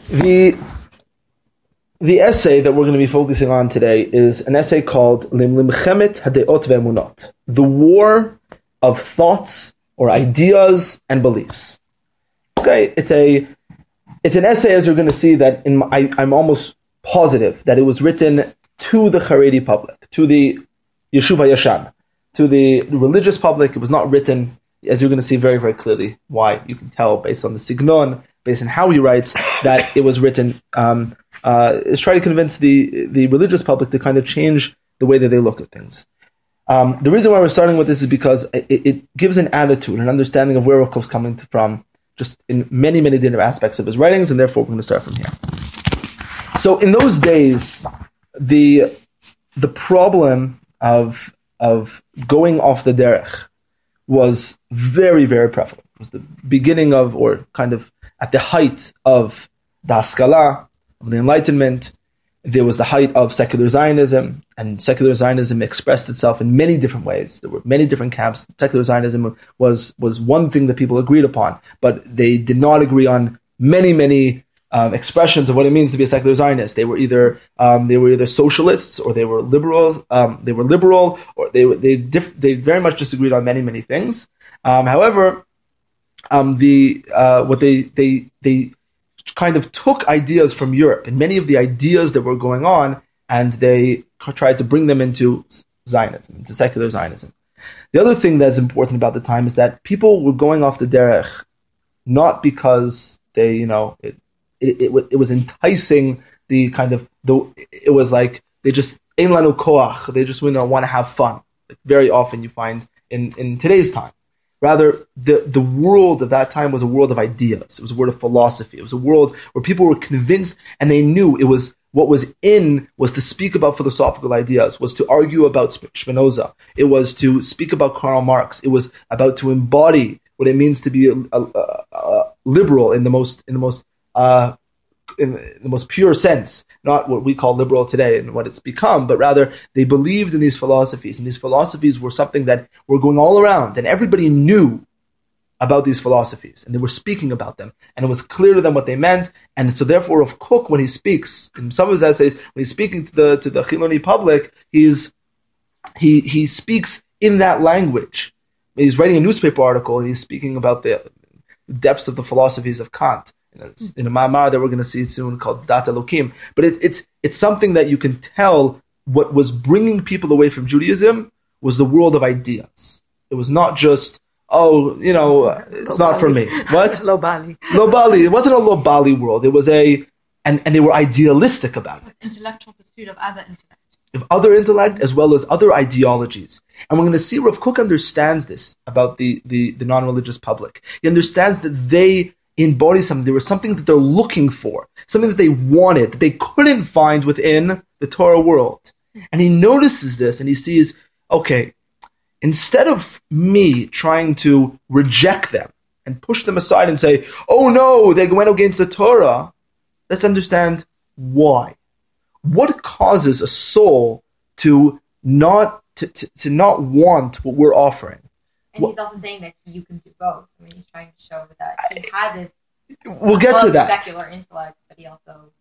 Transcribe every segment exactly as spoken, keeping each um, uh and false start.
The the essay that we're going to be focusing on today is an essay called Limchemet Hadeot Ve'emunot, the war of thoughts or ideas and beliefs. Okay, it's a it's an essay, as you're going to see, that in my, I, I'm almost positive that it was written to the Haredi public, to the Yeshuv HaYashan, to the religious public. It was not written, as you're going to see very, very clearly, why you can tell based on the signon, based on how he writes, that it was written um, uh, is trying to convince the the religious public to kind of change the way that they look at things. Um, the reason why we're starting with this is because it, it gives an attitude, an understanding of where Rav Kook's coming from, just in many, many different aspects of his writings, and therefore we're going to start from here. So in those days, the the problem of of going off the derech was very, very prevalent. It was the beginning of, or kind of at the height of the Haskalah, of the Enlightenment. There was the height of secular Zionism, and secular Zionism expressed itself in many different ways. There were many different camps. Secular Zionism was was one thing that people agreed upon, but they did not agree on many, many um, expressions of what it means to be a secular Zionist. They were either um, they were either socialists, or they were liberals. Um, they were liberal, or they they diff- they very much disagreed on many, many things. Um, however, um, the uh, what they they they kind of took ideas from Europe, and many of the ideas that were going on, and they tried to bring them into Zionism, into secular Zionism. The other thing that's important about the time is that people were going off the derech not because they, you know, it it, it, it was enticing the kind of, the it was like they just, ein lanu koach, they just, you know, want to have fun. Like very often you find in, in today's time. Rather, the, the world of that time was a world of ideas. It was a world of philosophy. It was a world where people were convinced, and they knew it was, what was in was to speak about philosophical ideas, was to argue about Spinoza. It was to speak about Karl Marx. It was about to embody what it means to be a, a, a, a liberal in the most in the most uh, in the most pure sense, not what we call liberal today and what it's become, but rather they believed in these philosophies, and these philosophies were something that were going all around, and everybody knew about these philosophies, and they were speaking about them, and it was clear to them what they meant. And so therefore, Rav Kook, when he speaks in some of his essays, when he's speaking to the to the Chiloni public, he's he he speaks in that language. He's writing a newspaper article, and he's speaking about the depths of the philosophies of Kant in a ma'amar that we're going to see soon called Dat Elokim. But it, it's it's something that you can tell what was bringing people away from Judaism was the world of ideas. It was not just, oh, you know, it's Lo not Bali. for me. What? Lo Bali. Lo Bali. It wasn't a Lo Bali world. It was a, and, and they were idealistic about it. Intellectual pursuit of other intellect. Of other intellect as well as other ideologies. And we're going to see Rav Kook understands this about the, the, the non-religious public. He understands that they embody something. There was something that they're looking for, something that they wanted, that they couldn't find within the Torah world. And he notices this, and he sees, okay, instead of me trying to reject them and push them aside and say, oh no, they went against the Torah, let's understand why. What causes a soul to not to, to, to not want what we're offering? And he's also saying that you can do both. I mean, he's trying to show that he had this We'll get to that. secular intellect, but he also...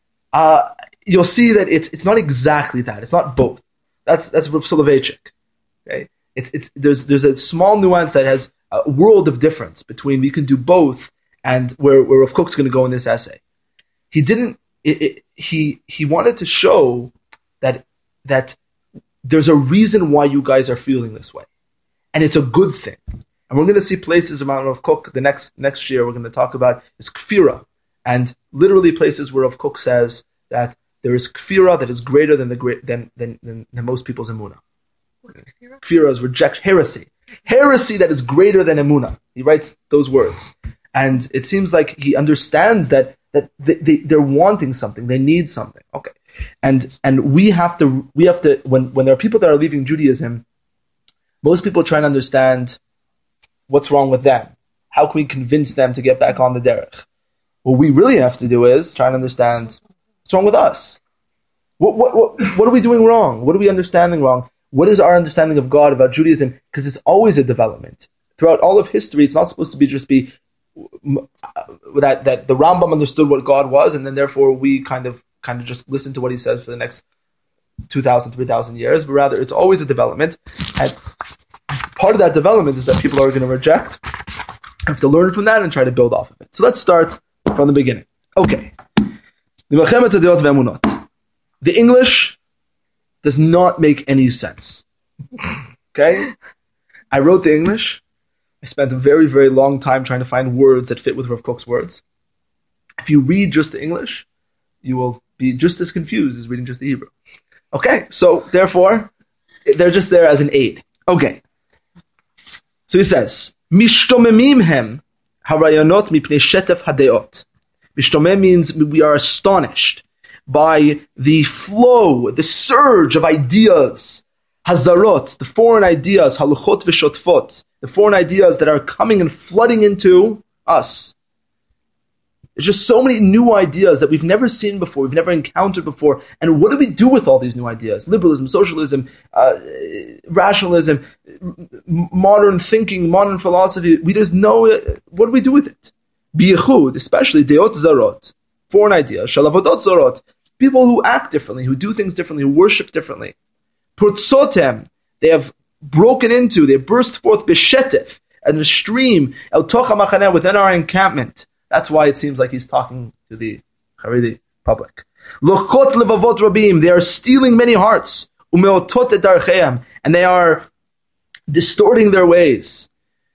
Uh, you'll see that it's it's not exactly that. It's not both. That's that's Rav Soloveitchik. Okay, it's it's there's there's a small nuance that has a world of difference between we can do both and where where Rav Kook's going to go in this essay. He didn't. It, it, he he wanted to show that that there's a reason why you guys are feeling this way, and it's a good thing. And we're going to see places around Rav Kook the next next year. We're going to talk about is kfira, and literally places where Rav Kook says that there is kfira that is greater than the great than than, than, than most people's emunah. What's kfira? Kfira is reject heresy, heresy that is greater than emunah. He writes those words, and it seems like he understands that that they, they they're wanting something, they need something. Okay, and and we have to we have to when when there are people that are leaving Judaism, most people try to understand what's wrong with them. How can we convince them to get back on the derech? What we really have to do is try and understand what's wrong with us. What what what, what are we doing wrong? What are we understanding wrong? What is our understanding of God, about Judaism? Because it's always a development. Throughout all of history, it's not supposed to be just be that that the Rambam understood what God was, and then therefore we kind of kind of just listen to what he says for the next two thousand, three thousand years, but rather it's always a development. And part of that development is that people are going to reject, have to learn from that and try to build off of it. So let's start from the beginning. Okay. The English does not make any sense. Okay? I wrote the English. I spent a very, very long time trying to find words that fit with Rav Kook's words. If you read just the English, you will be just as confused as reading just the Hebrew. Okay, so therefore, they're just there as an aid. Okay. So he says, Mishtomemim hem harayonot mipnei shetef hadeot. Mishtomem means we are astonished by the flow, the surge of ideas. Hazarot, the foreign ideas, haluchot v'shotfot, the foreign ideas that are coming and flooding into us. There's just so many new ideas that we've never seen before, we've never encountered before. And what do we do with all these new ideas? Liberalism, socialism, uh, rationalism, modern thinking, modern philosophy. We just know, uh, what do we do with it? Biyechud, especially deot zarot, foreign ideas, shalavodot zarot, people who act differently, who do things differently, who worship differently. Purtsotem, they have broken into, they burst forth b'shetef, and a stream, el tocha machaneh, within our encampment. That's why it seems like he's talking to the Haredi public. Lochot levavot rabim, they are stealing many hearts. Umeotot et darcheim, and they are distorting their ways.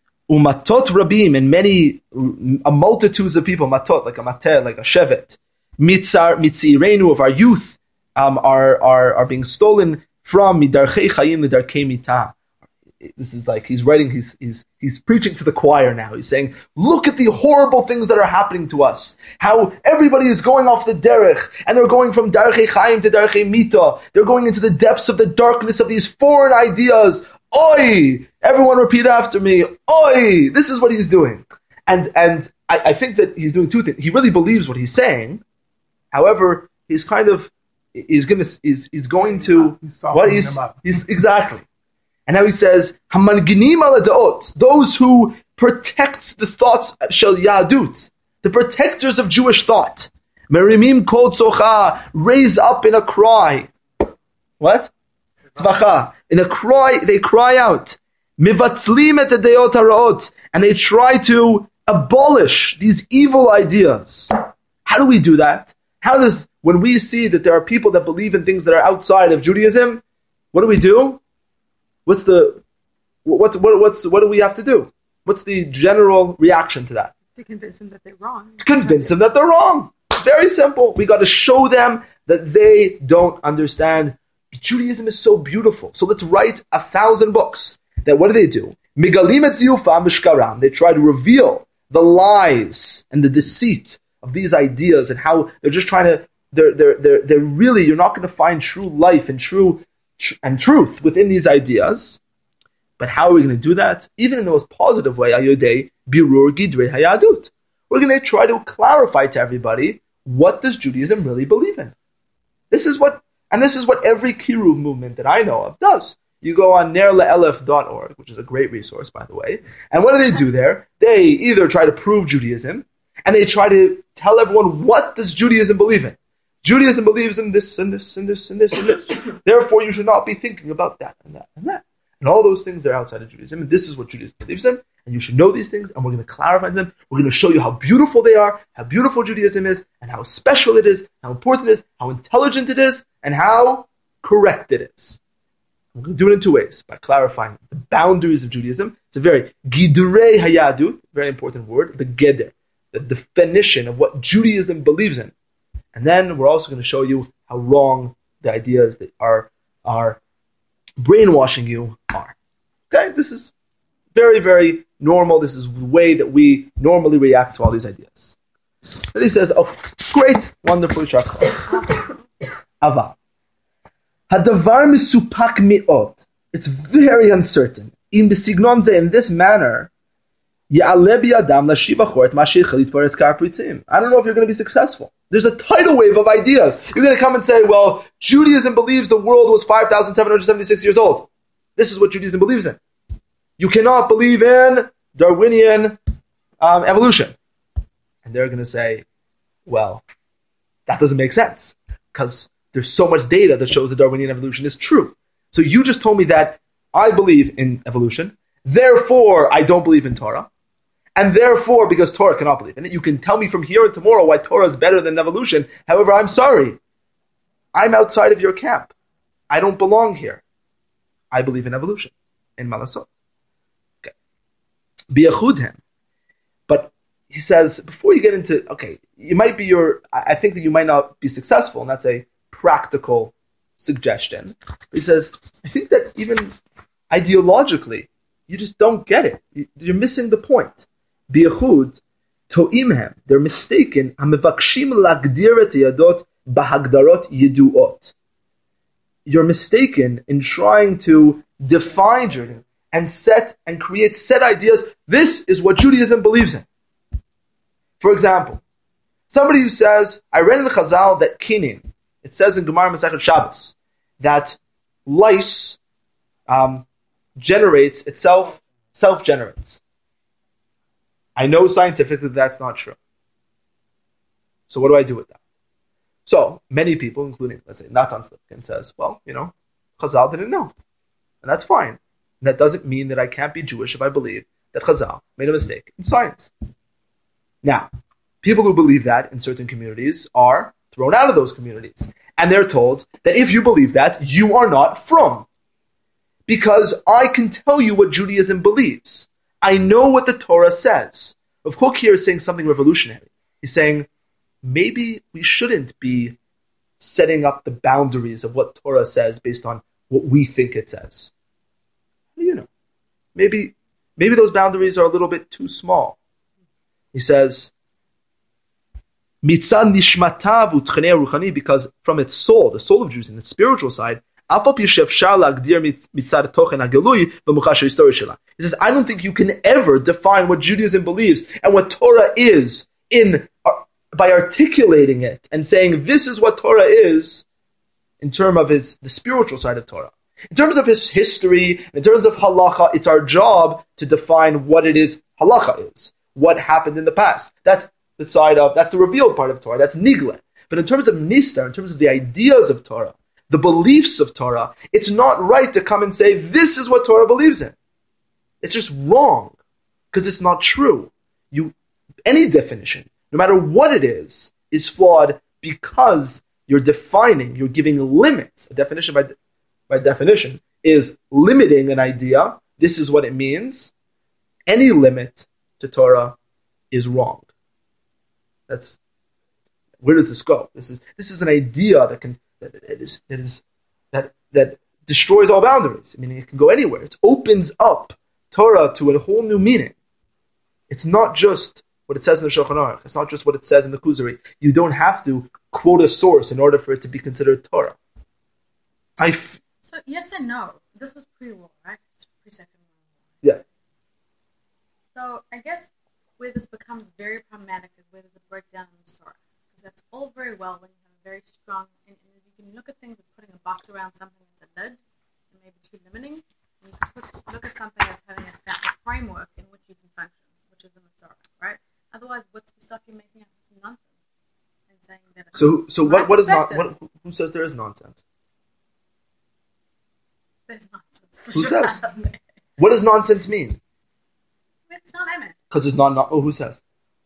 Umatot rabim, and many, a multitudes of people, matot, like a mater, like a shevet. Mitzar, mitzirenu, of our youth, um, are, are, are being stolen from midarchei chayim lidarkei mitah. This is like he's writing, he's he's he's preaching to the choir now. He's saying, look at the horrible things that are happening to us. How everybody is going off the derech, and they're going from darchei chayim to darchei mitah. They're going into the depths of the darkness of these foreign ideas. Oi! Everyone repeat after me. Oi! This is what he's doing. And and I, I think that he's doing two things. He really believes what he's saying. However, he's kind of he's gonna he's, he's going to he's what he's he's exactly. And now he says, "Hamanginim ala da'ot," those who protect the thoughts shel Yahadut, the protectors of Jewish thought. Merimim kol tzocha, raise up in a cry. What? Tzvacha. In a cry, they cry out. Mivatzlim et deot haraot, and they try to abolish these evil ideas. How do we do that? How does, when we see that there are people that believe in things that are outside of Judaism, what do we do? What's the, what's, what, what's, what do we have to do? What's the general reaction to that? To convince them that they're wrong. To convince them that they're wrong. Very simple. We got to show them that they don't understand. Judaism is so beautiful. So let's write a thousand books. That what do they do? Migalim et ziyufam v'shkaram. They try to reveal the lies and the deceit of these ideas and how they're just trying to, they're, they're, they're, they're really, you're not going to find true life and true and truth within these ideas. But how are we going to do that? Even in the most positive way, ayodei birur gidrei hayadut. We're going to try to clarify to everybody, what does Judaism really believe in? This is what, and this is what every kiruv movement that I know of does. You go on ner leelef dot org, which is a great resource, by the way, and what do they do there? They either try to prove Judaism, and they try to tell everyone, what does Judaism believe in? Judaism believes in this and this and this and this and this. Therefore, you should not be thinking about that and that and that. And all those things that are outside of Judaism. And this is what Judaism believes in. And you should know these things. And we're going to clarify them. We're going to show you how beautiful they are, how beautiful Judaism is, and how special it is, how important it is, how intelligent it is, and how correct it is. We're going to do it in two ways. By clarifying the boundaries of Judaism. It's a very gidurei hayadut, very important word, the geder, the definition of what Judaism believes in. And then we're also going to show you how wrong the ideas that are are brainwashing you are. Okay, this is very, very normal. This is the way that we normally react to all these ideas. Then he says, "Oh, great, wonderful, shakal." Ava, hadavar misupak miot. It's very uncertain. In besignon ze, in this manner. I don't know if you're going to be successful. There's a tidal wave of ideas. You're going to come and say, well, Judaism believes the world was five thousand seven hundred seventy-six years old. This is what Judaism believes in. You cannot believe in Darwinian um, evolution. And they're going to say, well, that doesn't make sense because there's so much data that shows that Darwinian evolution is true. So you just told me that I believe in evolution, therefore I don't believe in Torah, and therefore because Torah cannot believe in it, you can tell me from here and tomorrow why Torah is better than evolution. However, I'm sorry. I'm outside of your camp. I don't belong here. I believe in evolution, in Malasot. Okay. Biyachudhem. But he says, before you get into, okay, you might be your, I think that you might not be successful, and that's a practical suggestion. But he says, I think that even ideologically, you just don't get it. You're missing the point. Biyachud, to'imhem, they're mistaken, hamevakshim lagdir et yadot bahagdarot yiduot. You're mistaken in trying to define Judaism and set and create set ideas. This is what Judaism believes in. For example, somebody who says, I read in the Chazal that kinin, it says in Gemara Masechet Shabbos, that lice um, generates itself, self-generates. I know scientifically that's not true. So what do I do with that? So, many people, including, let's say, Natan Slipkin, says, well, you know, Chazal didn't know. And that's fine. And that doesn't mean that I can't be Jewish if I believe that Chazal made a mistake in science. Now, people who believe that in certain communities are thrown out of those communities. And they're told that if you believe that, you are not from. Because I can tell you what Judaism believes. I know what the Torah says. Rav Kook here is saying something revolutionary. He's saying, maybe we shouldn't be setting up the boundaries of what Torah says based on what we think it says. You know, maybe maybe those boundaries are a little bit too small. He says, Mitzad nishmatav utchanei ruchani, because from its soul, the soul of Jews, in its spiritual side, he says, I don't think you can ever define what Judaism believes and what Torah is in by articulating it and saying this is what Torah is in terms of his the spiritual side of Torah. In terms of his history, in terms of halacha, it's our job to define what it is halacha is, what happened in the past. That's the side of, that's the revealed part of Torah, that's nigla. But in terms of nistar, in terms of the ideas of Torah, the beliefs of Torah, it's not right to come and say, this is what Torah believes in. It's just wrong, because it's not true. You, any definition, no matter what it is, is flawed because you're defining, you're giving limits. A definition by, by definition is limiting an idea. This is what it means. Any limit to Torah is wrong. That's, where does this go? This is this is an idea that can that, that is that is that that destroys all boundaries. I mean, it can go anywhere. It opens up Torah to a whole new meaning. It's not just what it says in the Shulchan Aruch. It's not just what it says in the Kuzari. You don't have to quote a source in order for it to be considered Torah. I f- so yes and no. This was pre-war, right? Pre-Second World War. Yeah. So I guess where this becomes very problematic is where there's a breakdown in the Torah. Because that's all very well when you have a very strong, and, and you can look at things as putting a box around something that's a lid, and maybe too limiting. And you can put, look at something as having a, a framework in which you can function, which is in the Torah, right? Otherwise, what's the stuff you're making up nonsense and saying that? It's so, so what? What is not? What? Who says there is nonsense? There's nonsense. Who sure says? What does nonsense mean? It's not M S. Because it's not, not. Oh, who says?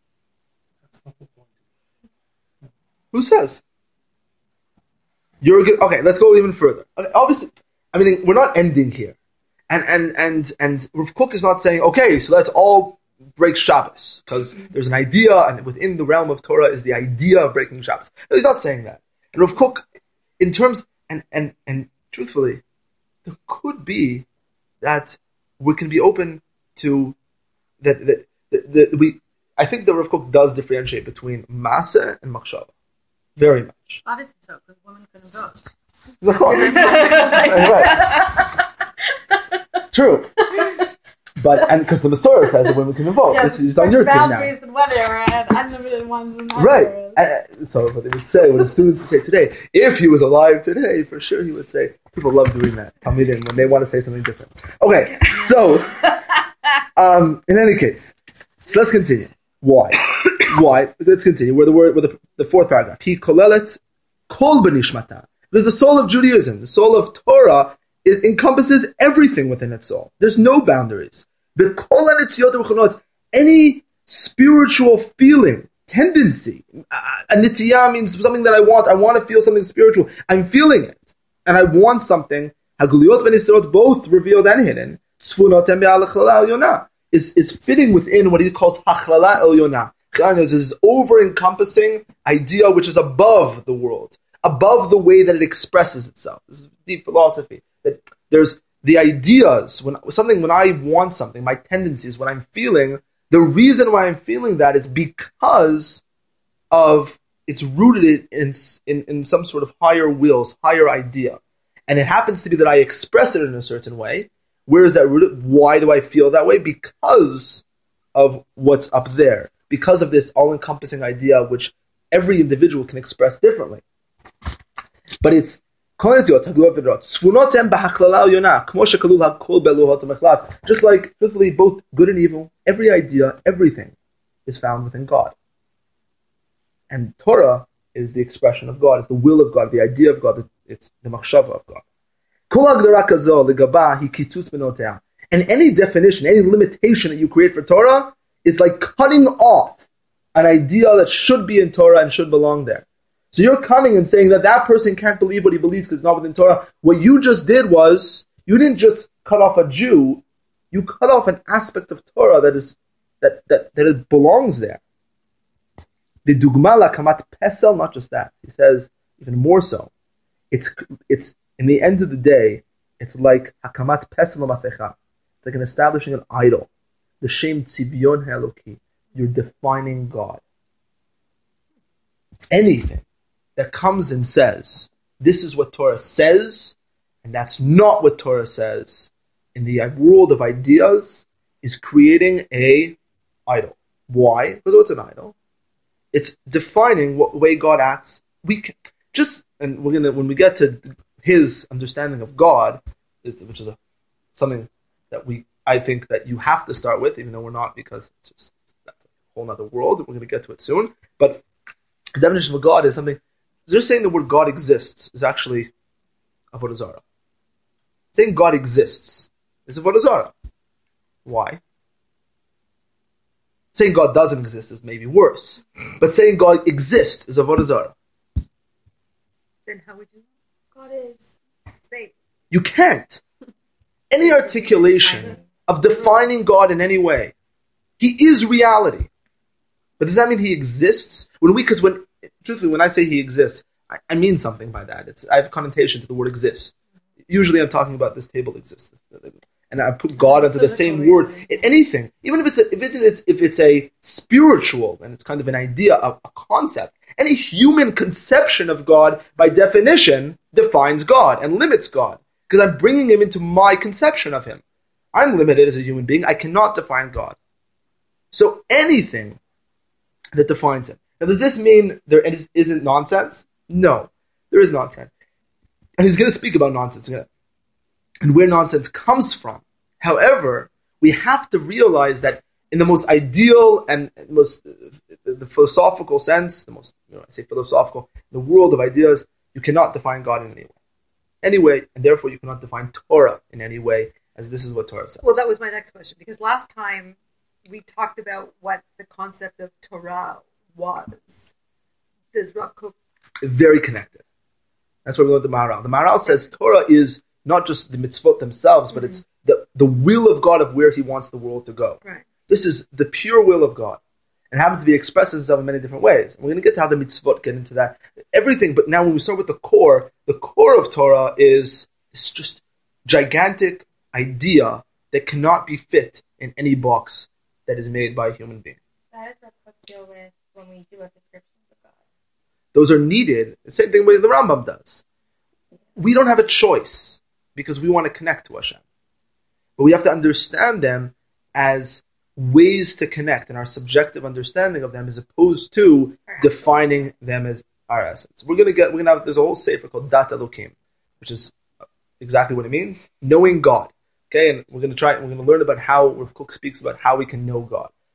Who says? You're good. Okay, let's go even further. Okay, obviously, I mean, we're not ending here, and and and and Rav Kook is not saying, okay, so let's all break Shabbos because there's an idea, and within the realm of Torah is the idea of breaking Shabbos. No, he's not saying that. And Rav Kook, in terms, and and and truthfully, there could be that we can be open to that. That, that, that we, I think that Rav Kook does differentiate between Maaseh and Machshava. Very much. Obviously so, because women couldn't vote. Right. True. But, and because the Masorah says that women can vote. Yes, this is on your team now. Boundaries and whatever, and unlimited ones and right. And so what they would say, what the students would say today, if he was alive today, for sure he would say, people love doing that, Talmidim, when they want to say something different. Okay, so, um, in any case, So let's continue. Why? Why? Let's continue. Where the word, where the, the fourth paragraph. He kolelet kol benishmata. Because the soul of Judaism, the soul of Torah, it encompasses everything within its soul. There's no boundaries. The kol anitziyot v'chonot, any spiritual feeling, tendency. A nitiyah means something that I want. I want to feel something spiritual. I'm feeling it, and I want something. Haguliyot v'nistorot, both revealed and hidden. Tzfunotem be'al chalala yonah. Is, is fitting within what he calls hachlala elyona. Chalala is this over-encompassing idea which is above the world, above the way that it expresses itself. This is deep philosophy. That there's the ideas, when something, when I want something, my tendencies, what I'm feeling, the reason why I'm feeling that is because of, it's rooted in, in, in some sort of higher wills, higher idea. And it happens to be that I express it in a certain way. Where is that rooted? Why do I feel that way? Because of what's up there. Because of this all-encompassing idea which every individual can express differently. But it's just like, truthfully, both good and evil, every idea, everything is found within God. And Torah is the expression of God, it's the will of God, the idea of God, it's the machshava of God. And any definition, any limitation that you create for Torah is like cutting off an idea that should be in Torah and should belong there. So you're coming and saying that that person can't believe what he believes because it's not within Torah. What you just did was, you didn't just cut off a Jew, you cut off an aspect of Torah that is that that, that it belongs there. The dugma la kamat pesel, not just that. He says even more so. It's it's in the end of the day, it's like hakamat pesel masecha. It's like an establishing an idol. The shem tzivyon heloki. You're defining God. Anything that comes and says, this is what Torah says, and that's not what Torah says, in the world of ideas, is creating a idol. Why? Because what's an idol? It's defining what way God acts. We can, just, and we're gonna, when we get to his understanding of God, which is a, something that we, I think that you have to start with, even though we're not, because it's just, that's a whole other world, we're going to get to it soon. But the definition of God is something, just saying the word God exists is actually avodah zarah. Saying God exists is avodah zarah. Why? Saying God doesn't exist is maybe worse. But saying God exists is avodah zarah. Then how would you know? God is safe. You can't. Any articulation of defining God in any way, He is reality. But does that mean He exists? When we, because when, truthfully, when I say He exists, I, I mean something by that. It's, I have a connotation to the word exist. Usually I'm talking about this table exists. And I put God into the same word. Anything, even if it's a, if it is if it's a spiritual and it's kind of an idea, a, a concept. Any human conception of God, by definition, defines God and limits God because I'm bringing Him into my conception of Him. I'm limited as a human being. I cannot define God. So anything that defines Him. Now, does this mean there is, isn't nonsense? No, there is nonsense, and he's going to speak about nonsense and where nonsense comes from. However, we have to realize that in the most ideal and most the philosophical sense, the most, you know, I say philosophical, the world of ideas, you cannot define God in any way. Anyway, and therefore you cannot define Torah in any way, as this is what Torah says. Well, that was my next question, because last time we talked about what the concept of Torah was. Does Rav Kook... Very connected. That's why we learned the Maharal. The Maharal says Torah is not just the mitzvot themselves, but mm-hmm. it's the, the will of God of where He wants the world to go. Right. This is the pure will of God. It happens to be expressed itself in many different ways. And we're going to get to how the mitzvot get into that. Everything, but now when we start with the core, the core of Torah is, is just gigantic idea that cannot be fit in any box that is made by a human being. So how does Rav Kook deal with when we do have descriptions of God? Those are needed. The same thing way the Rambam does. We don't have a choice because we want to connect to Hashem. But we have to understand them as ways to connect and our subjective understanding of them as opposed to defining them as our essence. We're going to get, we're going to have, there's a whole sefer called Dat Elokim, which is exactly what it means, knowing God. Okay, and we're going to try, we're going to learn about how Rav Kook speaks about how we can know God.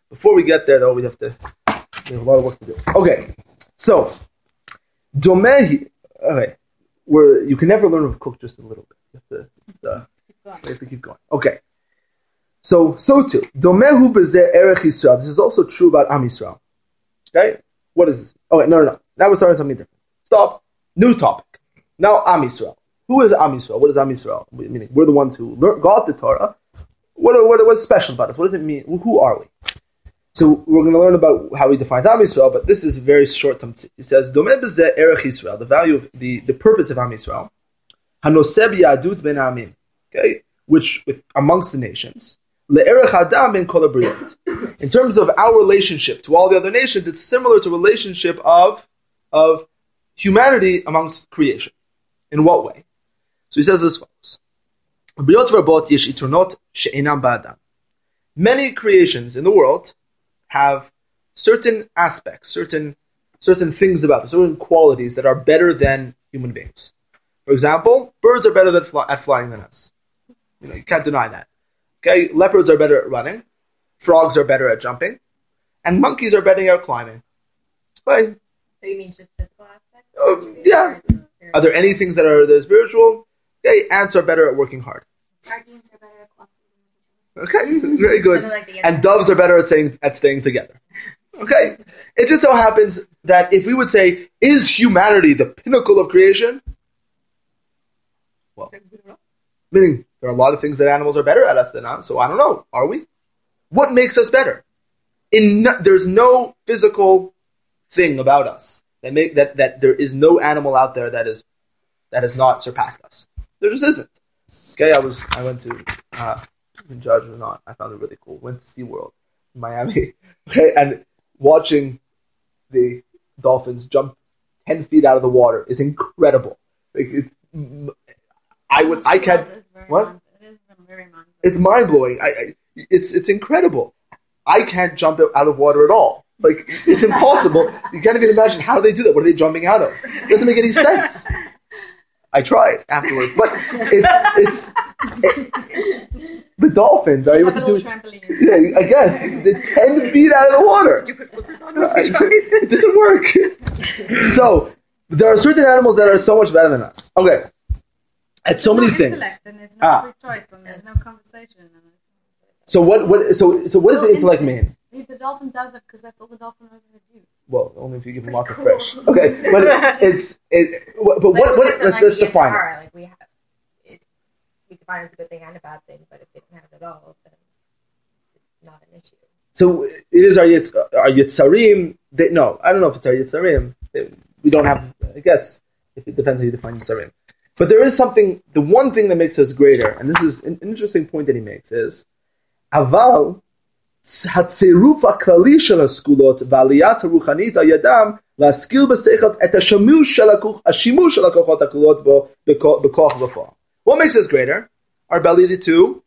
Before we get there, though, we have to. We have a lot of work to do. Okay, so domehi. Okay, where you can never learn to cook just a little bit. You have to, uh, you have to keep going. Okay. So, so too, domehu b'zeh erech Yisrael. This is also true about Am Yisrael. Okay, what is this? Okay, no, no, no. Now we're starting something different. Stop. New topic. Now Am Yisrael. Who is Am Yisrael? What is Am Yisrael? Meaning, we're the ones who learned, got the Torah. What, what, what's special about us? What does it mean? Who are we? So we're going to learn about how he defines Am Yisrael, but this is a very short term. He says, Domeh b'zeh erech Yisrael. The value of the, the purpose of Am Yisrael. Hanoseh b'yadut ben amim. Okay, which with amongst the nations. Le'erech adam ben kol habriyot. In terms of our relationship to all the other nations, it's similar to relationship of of humanity amongst creation. In what way? So he says as follows: Briyot rabot yesh itonot she'enam ba'adam. Many creations in the world have certain aspects, certain certain things about them, certain qualities that are better than human beings. For example, birds are better than fly, at flying than us. You know, you can't deny that. Okay, leopards are better at running, frogs are better at jumping, and monkeys are better at climbing. Right? So you mean just physical aspects? Uh, yeah. Are there any things that are that are spiritual? Okay, ants are better at working hard. Sardines are better at cooperating. Okay, so very good. Sort of like the And doves are better at staying at staying together. Okay, it just so happens that if we would say, is humanity the pinnacle of creation? Well, meaning there are a lot of things that animals are better at us than us. So I don't know. Are we? What makes us better? In no, there's no physical thing about us that make that that there is no animal out there that is that has not surpassed us. There just isn't. Okay, I was I went to uh, in Judge or not. I found it really cool. Went to SeaWorld in Miami. Okay, and watching the dolphins jump ten feet out of the water is incredible. Like, it's, I would I can't what. Mind, it is very mind It's mind blowing. I, I, it's it's incredible. I can't jump out of water at all. Like, it's impossible. You can't even imagine how they do that. What are they jumping out of? It doesn't make any sense. I tried afterwards, but it's it's it, the dolphins are able to do. Trampoline. Yeah, I guess they're ten feet out of the water. Did you put flippers on? Uh, It doesn't work. So there are certain animals that are so much better than us. Okay, at so many no things. Intellect, and there's no Ah. free choice, and there's no conversation. And So what? What? So so what does the Well, intellect instinct. mean? If the dolphin does it because that's all the dolphin knows how to do. Well, only if you give them lots of cool. fish. Okay, but it, it's it. But what? But What? it's Let's like let's the define S R, it. Like we have, it, we define it as a good thing and a bad thing, but if they don't have it at all, then it's not an issue. So it is our yitz, our yitzarim. They, no, I don't know if it's our yitzarim. We don't have. I guess if it depends how you define yitzarim. But there is something. The one thing that makes us greater, and this is an interesting point that he makes, is aval hatziruf haklali shel haskulot v'aliyat haruchanit hayadam להשכיל בשכל את השימוש של הכוח, השימוש של הכוחות הכלולות בו בכוח ובפועל. What makes us greater? Our ability to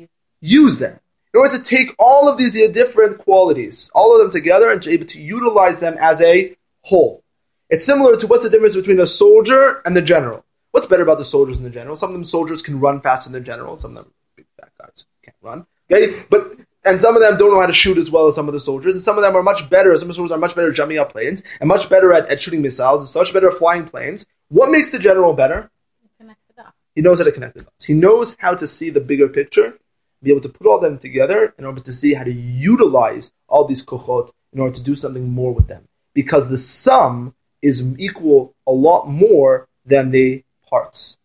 use them. In order to take all of these different qualities, all of them together, and to be able to utilize them as a whole. It's similar to what's the difference between a soldier and the general. What's better about the soldiers and the general? Some of them soldiers can run faster than the general. Some of them big fat guys can't run. Okay, but and some of them don't know how to shoot as well as some of the soldiers, and some of them are much better. Some of the soldiers are much better at jumping up planes, and much better at, at shooting missiles, and much better at flying planes. What makes the general better? Connect the dots. He knows how to connect the dots. He knows how to see the bigger picture, be able to put all of them together in order to see how to utilize all these kochot in order to do something more with them. Because the sum is equal a lot more than the parts.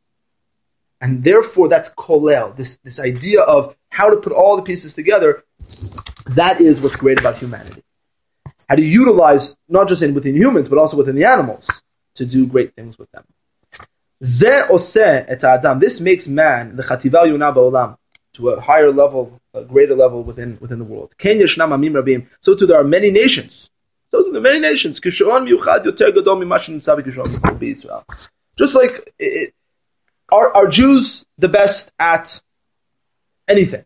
And therefore, that's kolel, this, this idea of how to put all the pieces together. That is what's great about humanity. How to utilize, not just in within humans, but also within the animals, to do great things with them. Zeh oseh et ha'adam. This makes man, the chativa yuna ba'olam, to a higher level, a greater level within within the world. Ken yeshnam amim rabim. So too there are many nations. So too there are many nations. Kishoon miuchad yoter gadol mimashin nitzav kishoon b'Yisrael. Just like it, are are Jews the best at anything?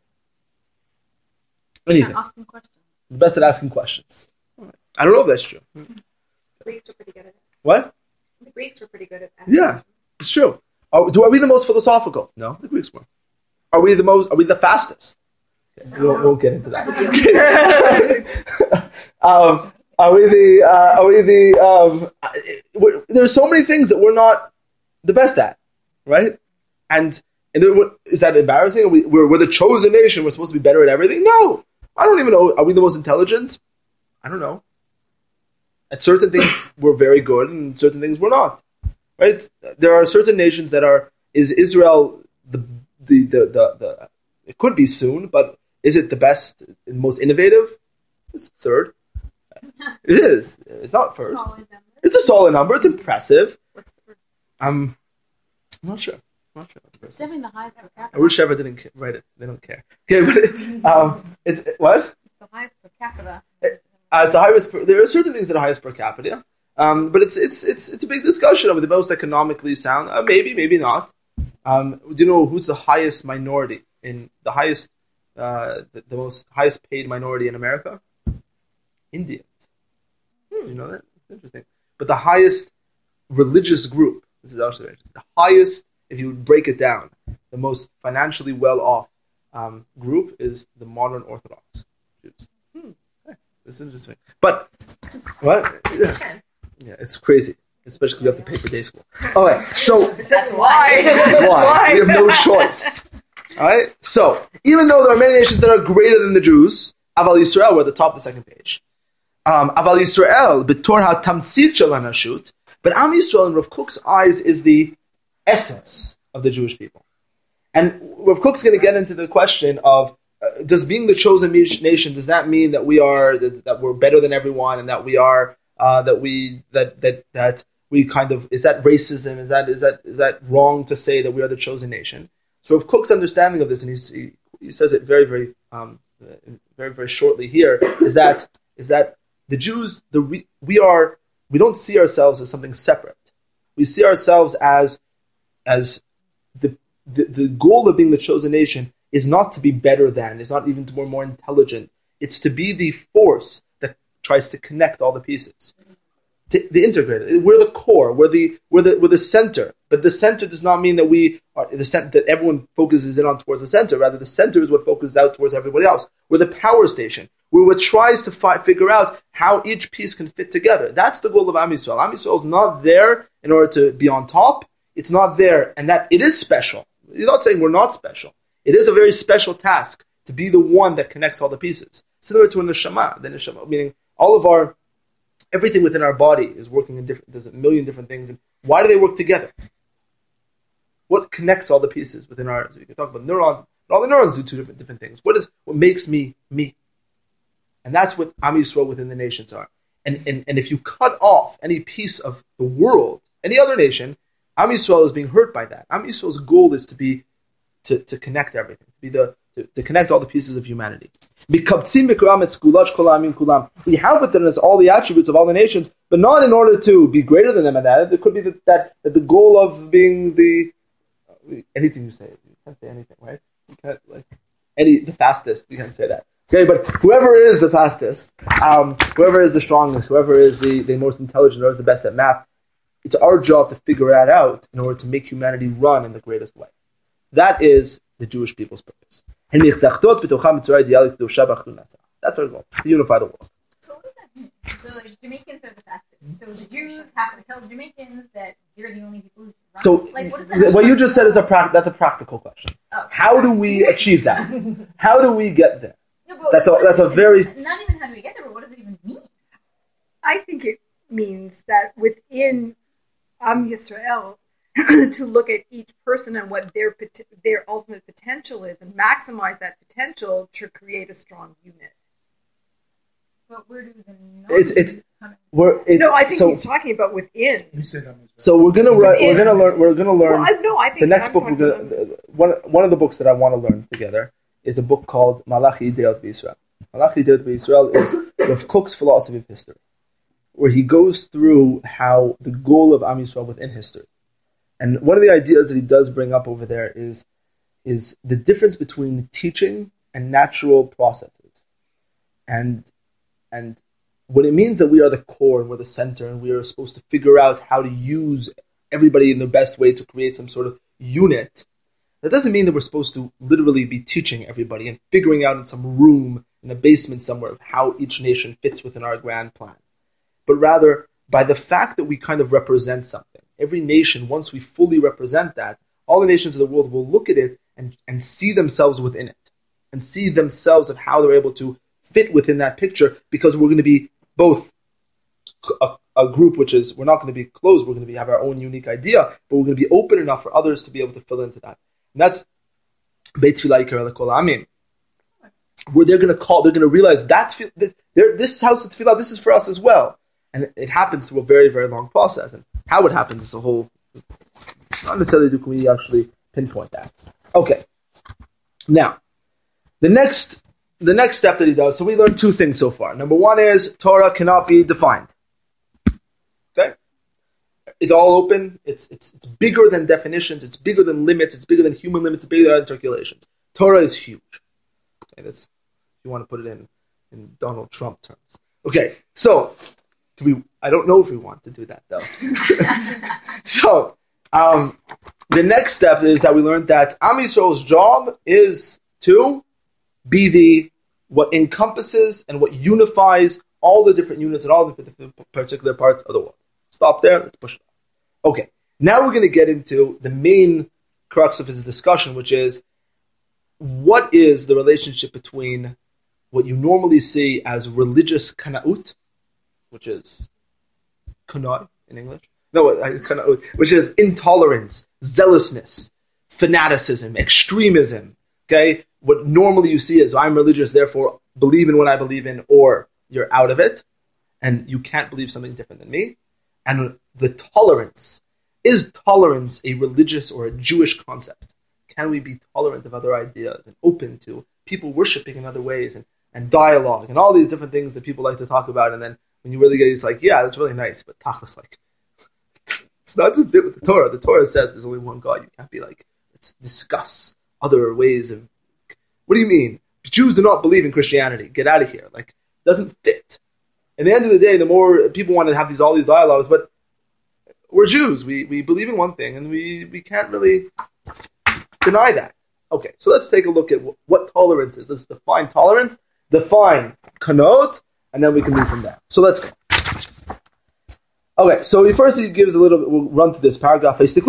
Anything. Yeah, asking questions. The best at asking questions. I don't know if that's true. The Greeks are pretty good at it. What? The Greeks are pretty good at that. Yeah, it's true. Are, do, are we the most philosophical? No, the Greeks were. Are we the most? Are we the fastest? Okay. We won't, won't get into that. um, are we the? Uh, are we the? Um, we're, there's so many things that we're not the best at, right? And and there, is that embarrassing? Are we, we're, we're the chosen nation. We're supposed to be better at everything. No, I don't even know. Are we the most intelligent? I don't know. At certain things, we're very good, and certain things we're not. Right? There are certain nations that are. Is Israel the the the the, the it could be soon, but is it the best and most innovative? It's third. It is. It's not first. Solid number. It's a solid number. It's impressive. What's the first? I'm, I'm not sure. I'm not sure. What the first It's is. definitely the highest per I capita. wish Eva didn't ca- write it. They don't care. Okay, but it, um, it's what? The highest per capita. Uh, it's the highest. Per, there are certain things that are highest per capita, um, but it's it's it's it's a big discussion of the most economically sound. Uh, maybe, maybe not. Um, do you know who's the highest minority in the highest, uh, the, the most highest paid minority in America? Indians. Hmm. You know that? It's interesting. But the highest religious group. This is also the highest. If you break it down, the most financially well-off um, group is the modern Orthodox Jews. Hmm. Okay. This is interesting. But what? Yeah. Yeah, it's crazy, especially if you have to pay for day school. All right, so That's why. that's why we have no choice. All right, so even though there are many nations that are greater than the Jews, Aval Yisrael, we're at the top of the second page. Um, Aval Yisrael, b'tor ha-tamtzit shel hanashut, but Am Yisrael in Rav Kook's eyes is the essence of the Jewish people. And Rav Kook's going to get into the question of uh, does being the chosen nation, does that mean that we are that, that we're better than everyone, and that we are uh, that we that that that we kind of is that racism? Is that is that is that wrong to say that we are the chosen nation? So Rav Kook's understanding of this, and he's, he he says it very very um, very very shortly here, is that is that the Jews the we, we are we don't see ourselves as something separate. We see ourselves as as the the, the goal of being the chosen nation is not to be better than, is not even to be more intelligent. It's to be the force that tries to connect all the pieces, to, the integrated. We're the core. We're the we're the we're the center. But the center does not mean that we are the center, that everyone focuses in on towards the center. Rather, the center is what focuses out towards everybody else. We're the power station. We're what tries to fi- figure out how each piece can fit together. That's the goal of Am Yisrael. Am Yisrael is not there in order to be on top. It's not there, and that it is special. He's not saying we're not special. It is a very special task to be the one that connects all the pieces. Similar to a neshama, the neshama, meaning all of our, everything within our body is working in different, there's a million different things. And why do they work together? What connects all the pieces within our, so we can talk about neurons, but all the neurons do two different, different things. What is, what makes me, me? And that's what Am Yisrael within the nations are. And, and, and if you cut off any piece of the world, any other nation, Am Yisrael is being hurt by that. Am Yisrael's goal is to be To, to connect everything, to be the to, to connect all the pieces of humanity. We have within us all the attributes of all the nations, but not in order to be greater than them at that. It could be that, that, that the goal of being the anything you say, you can't say anything, right? You can't like any the fastest, you can't say that. Okay, but whoever is the fastest, um, whoever is the strongest, whoever is the, the most intelligent, whoever is the best at math, it's our job to figure that out in order to make humanity run in the greatest way. That is the Jewish people's purpose. That's our goal, to unify the world. So what does that mean? So like Jamaicans are the fastest. So the Jews have to tell Jamaicans that you're the only people who run. So like, what, does that what mean? you just said is a pra- that's a practical question. Oh. How do we achieve that? How do we get there? No, but That's a what that's a does it- very not even how do we get there, but what does it even mean? I think it means that within Am Yisrael, to look at each person and what their their ultimate potential is, and maximize that potential to create a strong unit. But where do the it's it's come in? we're it's, No, I think so, he's talking about within. so we're gonna re- we're gonna learn we're gonna learn Well, I, no, I think the next I'm book we're talking gonna about- one one of the books that I want to learn together is a book called Malachi Deot B'Yisrael. Malachi Deot B'Yisrael is Rav Kook's philosophy of history, where he goes through how the goal of Am Yisrael within history. And one of the ideas that he does bring up over there is, is the difference between teaching and natural processes. And and what it means that we are the core and we're the center and we are supposed to figure out how to use everybody in the best way to create some sort of unit. That doesn't mean that we're supposed to literally be teaching everybody and figuring out in some room in a basement somewhere of how each nation fits within our grand plan. But rather, by the fact that we kind of represent something, every nation, once we fully represent that, all the nations of the world will look at it and, and see themselves within it, and see themselves of how they're able to fit within that picture, because we're going to be both a, a group which is, we're not going to be closed, we're going to be, have our own unique idea, but we're going to be open enough for others to be able to fill into that. And that's Beit Tfilah Yikar L'Kol Ha'amim, where they're going to call, they're going to realize that this house of Tfilah, this is for us as well. And it happens through a very, very long process. And how it happens is a whole, not necessarily do we actually pinpoint that. Okay. Now, the next the next step that he does, so we learned two things so far. Number one is Torah cannot be defined. Okay? It's all open. It's it's it's bigger than definitions. It's bigger than limits. It's bigger than human limits. It's bigger than articulations. Torah is huge. Okay, that's, if you want to put it in, in Donald Trump terms. Okay, so do we? I don't know if we want to do that though. so um, the next step is that we learned that Am Yisrael's job is to be the what encompasses and what unifies all the different units and all the different particular parts of the world. Stop there. Let's push it on. Okay, now we're going to get into the main crux of his discussion, which is what is the relationship between what you normally see as religious kana'ut, which is kunai in English, no, kana'ut, which is intolerance, zealousness, fanaticism, extremism. Okay, what normally you see is I'm religious, therefore believe in what I believe in, or you're out of it, and you can't believe something different than me. And the tolerance, is tolerance a religious or a Jewish concept? Can we be tolerant of other ideas and open to people worshiping in other ways and, and dialogue and all these different things that people like to talk about? And then when you really get it, it's like, yeah, that's really nice, but tachlis, like, it's not to do with the Torah. The Torah says there's only one God. You can't be like, let's discuss other ways of, what do you mean? Jews do not believe in Christianity. Get out of here. Like, it doesn't fit. At the end of the day, the more people want to have these all these dialogues, but we're Jews. We we believe in one thing, and we, we can't really deny that. Okay, so let's take a look at what, what tolerance is. Let's define tolerance, define kanot, and then we can move from there. So let's go. Okay, so first he gives a little bit, we'll run through this paragraph. We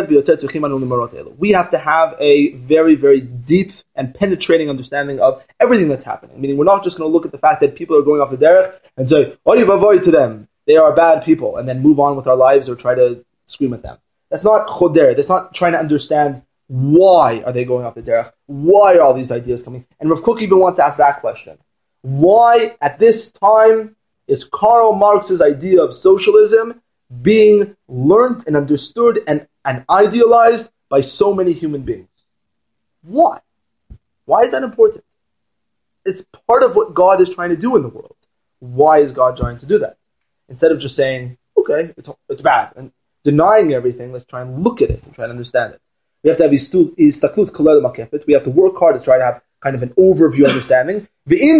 have to have a very, very deep and penetrating understanding of everything that's happening. Meaning we're not just going to look at the fact that people are going off the derech and say, oy vavoy to them, they are bad people, and then move on with our lives or try to scream at them. That's not choder. That's not trying to understand why are they going off the derech, why are all these ideas coming. And Rav Kook even wants to ask that question. Why, at this time, is Karl Marx's idea of socialism being learnt and understood and, and idealized by so many human beings? Why? Why is that important? It's part of what God is trying to do in the world. Why is God trying to do that? Instead of just saying, okay, it's, it's bad, and denying everything, let's try and look at it and try and understand it. We have to have istaklut kolel makefet. We have to work hard to try to have kind of an overview understanding. And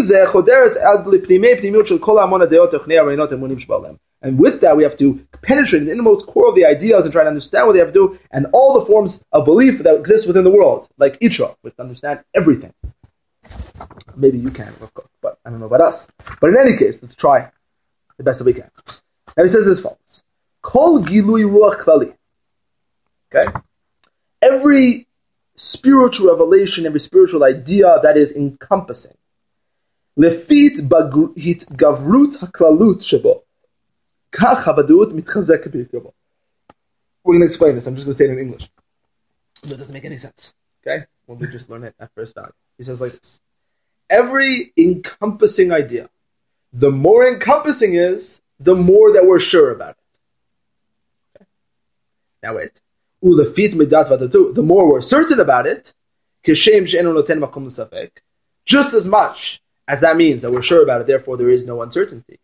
with that, we have to penetrate the innermost core of the ideas and try to understand what they have to do, and all the forms of belief that exist within the world, like Itra, we have to understand everything. Maybe you can, of course, but I don't know about us. But in any case, let's try the best that we can. Now he says as follows: Kol gilui ruach klali. Okay, every spiritual revelation, every spiritual idea that is encompassing. Lefit hit gavrut haklalut shebo. Kach havadut mitchazek b'ikabo. We're going to explain this. I'm just going to say it in English. But it doesn't make any sense. Okay, when we just learn it at first value. He says like this: every encompassing idea, the more encompassing is, the more that we're sure about it. Okay. Now wait. The more we're certain about it, just as much as that means that we're sure about it, therefore there is no uncertainty.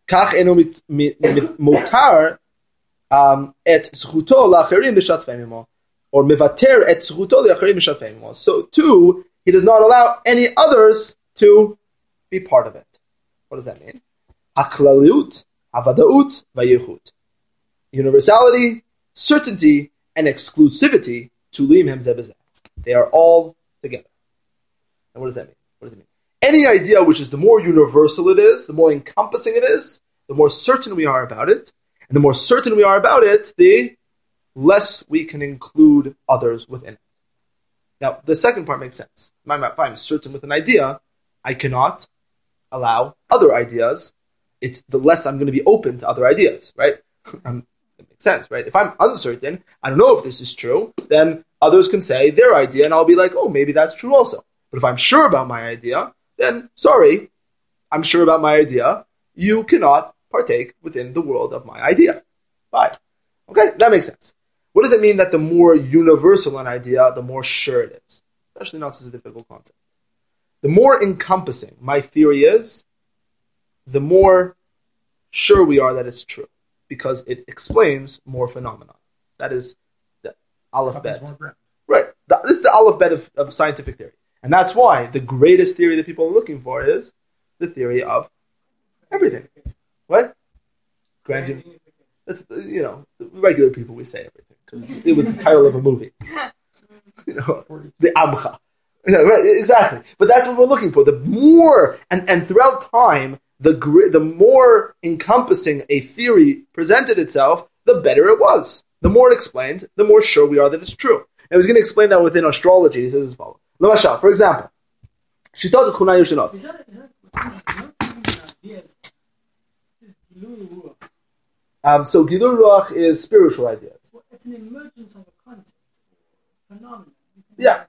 Or mevater et zchuto liacherim b'shatfeim. So too, he does not allow any others to be part of it. What does that mean? Haklaliut, havadaut, vayichut. Universality, certainty, and exclusivity to lim hem zeh b'zeh. They are all together. And what does that mean? What does it mean? Any idea which is the more universal it is, the more encompassing it is, the more certain we are about it, and the more certain we are about it, the less we can include others within it. Now, the second part makes sense. If I'm certain with an idea, I cannot allow other ideas. It's the less I'm going to be open to other ideas, right? um, it makes sense, right? If I'm uncertain, I don't know if this is true, then others can say their idea, and I'll be like, oh, maybe that's true also. But if I'm sure about my idea, then sorry, I'm sure about my idea. You cannot partake within the world of my idea. Bye. Okay, that makes sense. What does it mean that the more universal an idea, the more sure it is? Especially not such a difficult concept. The more encompassing my theory is, the more sure we are that it's true, because it explains more phenomena. That is the aleph bet. Right. This is the aleph bet of, of scientific theory. And that's why the greatest theory that people are looking for is the theory of everything. What? Grand, that's, you know, regular people, we say everything, because it was the title of a movie. You know, the Amcha. You know, right, exactly. But that's what we're looking for. The more, and, and throughout time, the the more encompassing a theory presented itself, the better it was. The more it explained, the more sure we are that it's true. And he's going to explain that within astrology. He says as follows. L'mashal, for example, Shitat Chunai Yoshanot. Um, so Gilui Ruach is spiritual ideas. Well, it's an emergence of a concept, a phenomenon. Yeah.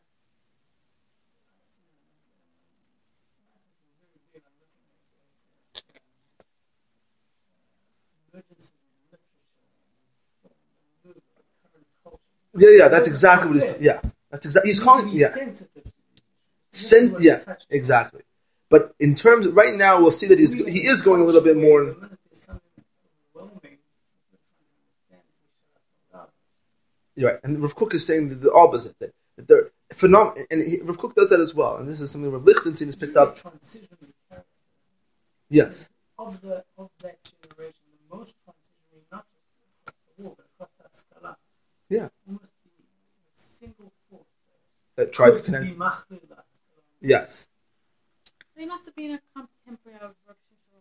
Yeah, yeah, that's exactly what he's. Yeah, that's exactly. He's calling. Yeah. Sen- yeah, exactly. But in terms, right now, we'll see that he's he is going a little bit more. You're right, and Rav Kook is saying the, the opposite, that, that they're phenom- and he, Rav Kook does that as well, and this is something Rav Lichtenstein has picked up. Yes. Of the of that generation, the most transitionary, not just across the war, but across that scala. Yeah. Almost the single force that tried to connect. Yes. They must have been a contemporary of Rav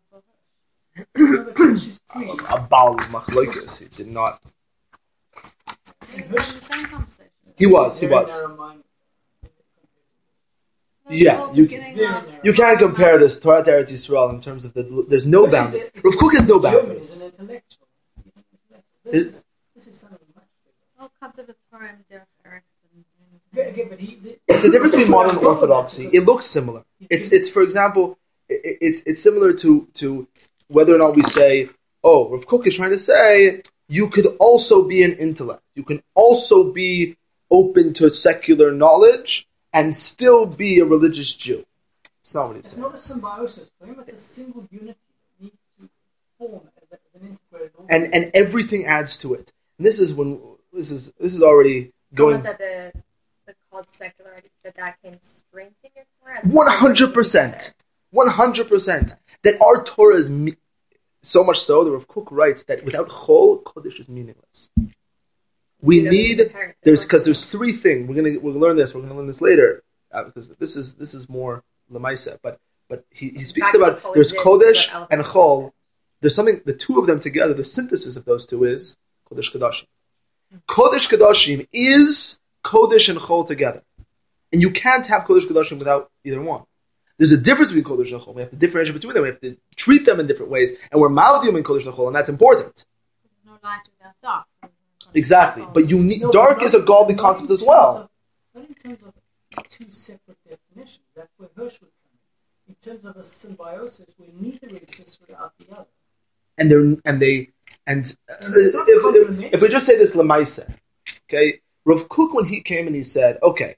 Shimshon. A Baal Machlokas. He did not. He was having the same conversation. He was. He was. Yeah, you can, you can't compare this Torah to Eretz Yisrael in terms of the. There's no boundary. Rav Kook has no boundaries. This is this is something much bigger. Well, concept of Torah and Derech Eretz. Again, but he, It's the difference between modern orthodoxy. It looks similar. It's it's for example, it, it's it's similar to to whether or not we say, oh, Rav Kook is trying to say you could also be an intellect. You can also be open to secular knowledge and still be a religious Jew. It's not what he's it's saying. not a symbiosis for him. It's a single unity that needs to form as, a, as an integrated organ. And and everything adds to it. And this is when this is this is already going. That the that's called secularity, that that can strengthen your Torah. One hundred percent. One hundred percent. That our Torah is me- so much so that Rav Kook writes that without Chol, Kodesh is meaningless. We You know, need there's because there's three things we're gonna we'll learn this we're gonna learn this later uh, because this is this is more Lamaisa but but he, he speaks about there's Kodesh and Chol. There's something the two of them together, the synthesis of those two is Kodesh Kodashim. Kodesh Kodashim is Kodesh and Chol together, and you can't have Kodesh Kodashim without either one. There's a difference between Kodesh and Chol. We have to differentiate between them. We have to treat them in different ways, and we're Maldium in Kodesh and Chol, and that's important. There's no light without dark. Exactly, but you need No, dark not- is a godly not concept in as terms well. of- Not in terms of two separate definitions. That's where Hirsch would come in. In terms of a symbiosis where neither exists without the other. And they're and they and uh, And it's not if, if, complementary. if we just say this Lamaisa, okay, Rav Kook when he came and he said, okay,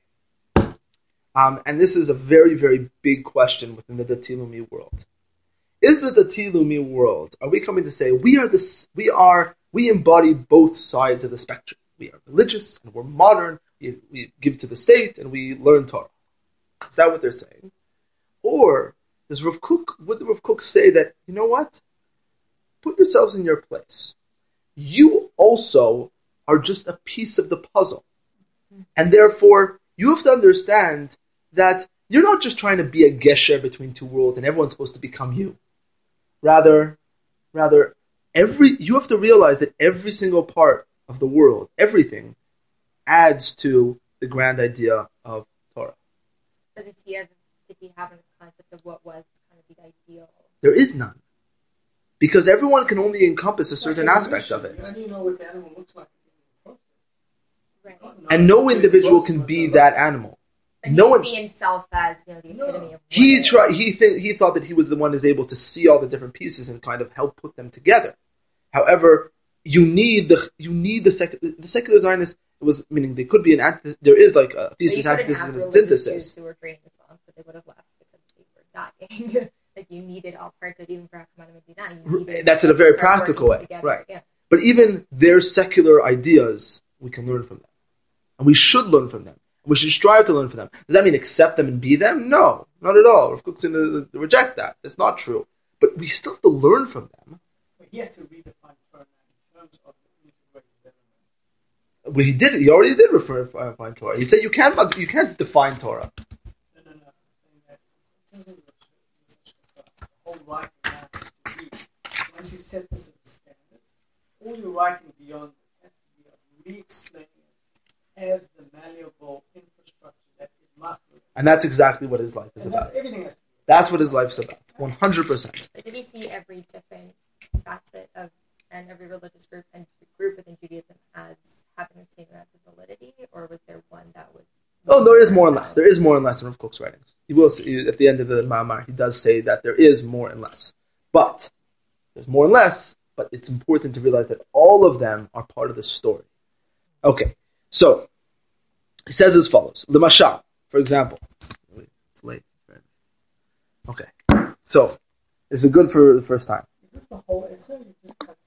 um, and this is a very very big question within the Datilumi world. Is the Datilumi world? Are we coming to say we are this? We are we embody both sides of the spectrum. We are religious and we're modern. We, we give to the state and we learn Torah. Is that what they're saying? Or does Rav Kook? Would Rav Kook say that you know what? Put yourselves in your place. You also are just a piece of the puzzle. And therefore, you have to understand that you're not just trying to be a gesher between two worlds and everyone's supposed to become you. Rather, rather, every you have to realize that every single part of the world, everything, adds to the grand idea of Torah. So does he have, did he have a concept of what was kind of the ideal? There is none. Because everyone can only encompass a certain Like aspect of evolution, it. How do you know what the animal looks like in the Right. process? And no individual can be that animal. But No he one. would see himself as, you know, the epitome of He what tried. He th- he thought that he was the one who's able to see all the different pieces and kind of help put them together. However, you need the you need the sec- the secular Zionists. It was meaning they could be an anti- there is like a thesis, antithesis, and a synthesis. Who were creating the songs, but they would have left because they were dying. Like you needed all parts of even for Hakman and Medina. That's in a very practical way, right? Yeah. But even their secular ideas, we can learn from them, and we should learn from them. We should strive to learn from them. Does that mean accept them and be them? No, not at all. Rav Kook uh, reject that. It's not true. But we still have to learn from them. But he has to redefine Torah in terms of the integrated elements. Well, he did. He already did refer to define Torah. He said you can't you can't define Torah. No, no, no. I'm saying that in terms of the whole writing has to be, once you set this as a standard, all your writing beyond this has to be of re-explaining it as the malleable infrastructure that is mafia. And that's exactly what his life is And about. that, everything has to be. That's what his life's about. One hundred percent. But did he see every different facet of and every religious group and group within Judaism as having the same amount of validity, or was there one that was? Oh, there is more and less. There is more and less in Rav Kook's writings. He will say, at the end of the Ma'amar, he does say that there is more and less. But there's more and less. But it's important to realize that all of them are part of the story. Okay, so he says as follows: L'mashal, for example. It's late. Okay, so this is good for the first time. Is this the whole essay? You just cut